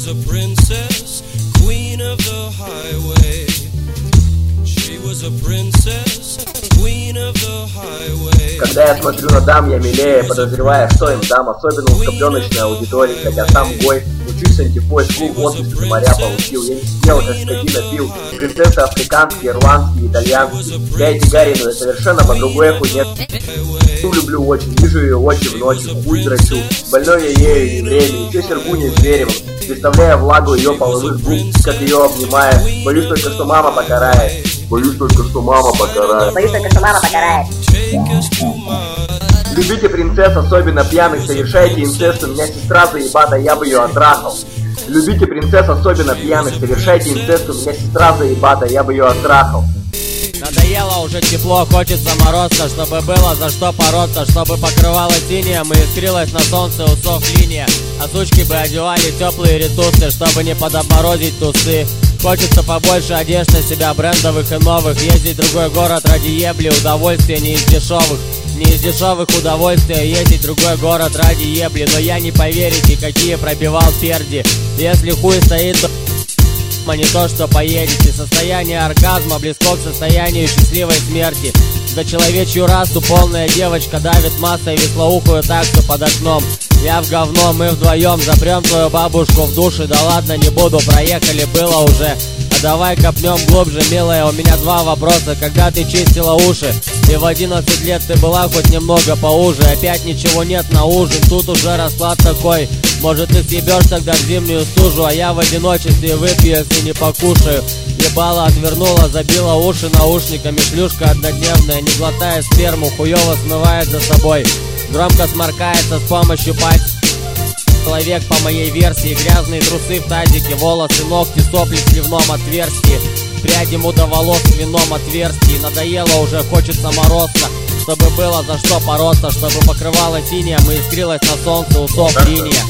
a princess, queen of the highway. She was a princess, queen of the highway. Когда я смотрю на дам, я милее, подозревая, что им дам, особенно узкоплёночной аудитории, хотя сам гой, учусь антипой, школ в отпуске моря получил, я не сидел, как скотина пил, принцессы африканские, ирландские, итальянские, я эти Гарину, совершенно по другой хуйне. Люблю очень, вижу ее очи в ночи, хуй дрочу, больной я ею не время, еще Сергуней зверем, представляя влагу ее половых губ, как ее обнимая, боюсь только, что мама покарает. Боюсь только, что мама покарает. Боюсь только, что мама покарает. Любите принцесс, особенно пьяных, совершайте инцест, у меня сестра заебата, я бы ее оттрахал. Любите принцесс, особенно пьяных, совершайте инцест, у меня сестра заебата, я бы ее оттрахал. Надоело уже тепло, хочется морозца, чтобы было за что бороться, чтобы покрывало синим и искрилась на солнце усох линия. А сучки бы одевали теплые ресурсы, чтобы не подобморозить тусы. Хочется побольше одежд на себя, брендовых и новых, ездить в другой город ради ебли, удовольствия не из дешевых. Не из дешевых удовольствия ездить в другой город ради ебли. Но я не поверите, какие пробивал перди. Если хуй стоит, то а не то, что поедете. Состояние оргазма близко к состоянию счастливой смерти. За человечью расу полная девочка давит массой веслоухую так, что под окном. Я в говно, мы вдвоем запрем твою бабушку в душе. Да ладно, не буду, проехали, было уже. А давай копнем глубже, милая, у меня два вопроса. Когда ты чистила уши? И в 11 лет ты была хоть немного поуже. Опять ничего нет на ужин, тут уже расклад такой. Может ты съебешь тогда в зимнюю стужу, а я в одиночестве выпью, если не покушаю. Ебало отвернула, забила уши наушниками. Шлюшка однодневная, не глотая сперму, хуёво смывает за собой. Громко сморкается с помощью пальцев. Человек по моей версии, грязные трусы в тазике, волосы, ногти, сопли в сливном отверстии. Пряди муда волос в винном отверстии. Надоело уже, хочется морозца, чтобы было за что бороться, чтобы покрывало синее, мы искрилась на солнце, усох линия.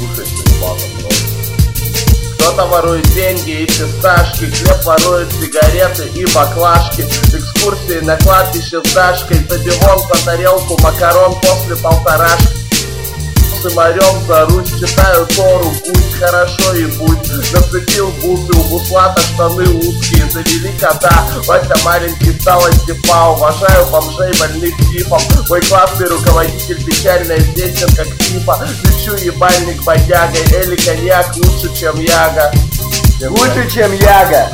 Кто-то ворует деньги и фисташки, хлеб ворует сигареты и баклажки. Экскурсии на кладбище с Дашкой, забивон по тарелку макарон после полторашки. С морем за Русь, читаю Тору, пусть хорошо и будь. Нацепил бусы, у буслата штаны узкие, завели кота. Вася маленький стал антипа, уважаю бомжей больных типом. Мой классный руководитель печально известен как типа. Лечу ебальник бодягой, Эли коньяк лучше, чем Яга. Лучше, чем Яга.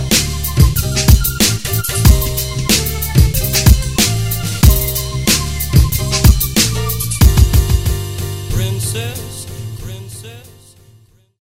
Princess,